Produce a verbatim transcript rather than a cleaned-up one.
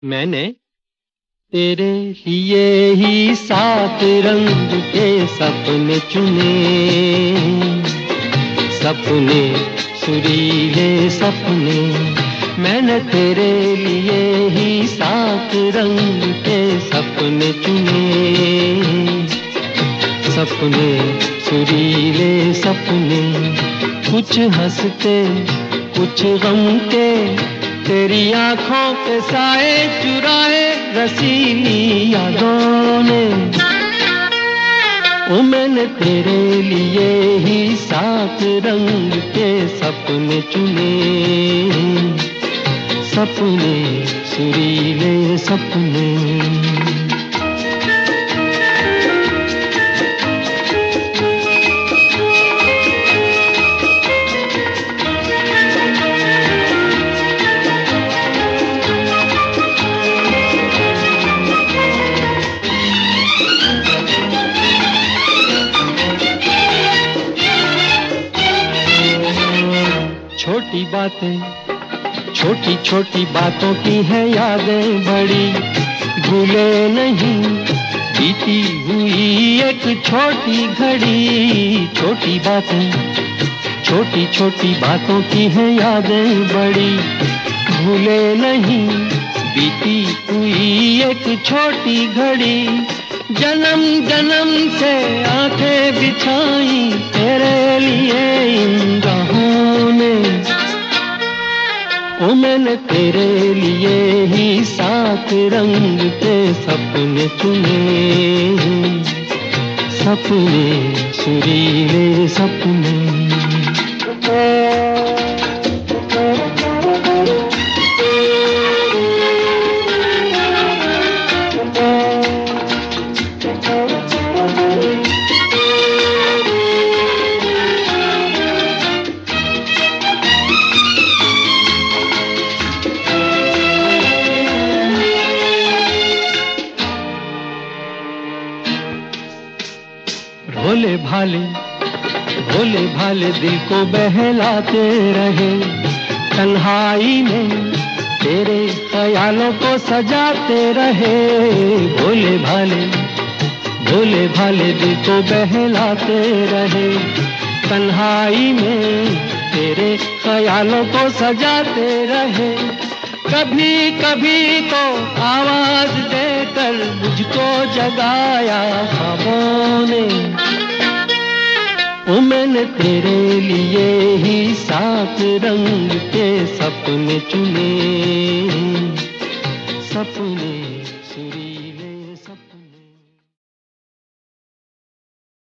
मैंने तेरे लिए ही सात रंग के सपने चुने, सपने सुरीले सपने। मैंने तेरे लिए ही सात रंग के सपने चुने, सपने सुरीले सपने। कुछ हंसते कुछ गम के, तेरी आंखों के साए चुराए रसीली यादों ने। ओ मैंने तेरे लिए ही सात रंग के सपने चुने, सपने सुरीले सपने। छोटी बातें छोटी छोटी बातों की है यादें बड़ी, भूले नहीं बीती हुई एक छोटी घड़ी। छोटी बातें छोटी छोटी बातों की है यादें बड़ी, भूले नहीं बीती हुई एक छोटी घड़ी। जन्म जन्म से आंखें बिछाई तेरे लिए इन राहों ने। ओ मैंने तेरे लिए ही सात रंग के सपने चुने, सपने सुरीले सपने। भोले भाले भोले भाले दिल को बहलाते रहे, तन्हाई में तेरे ख्यालों को सजाते रहे। भोले भाले भोले भाले दिल को बहलाते रहे, तन्हाई में तेरे ख्यालों को सजाते रहे। कभी कभी तो आवाज देकर मुझको जगाया ख्वाबों ने। ओ मैंने तेरे लिए ही सात रंग के सपने चुने, सपने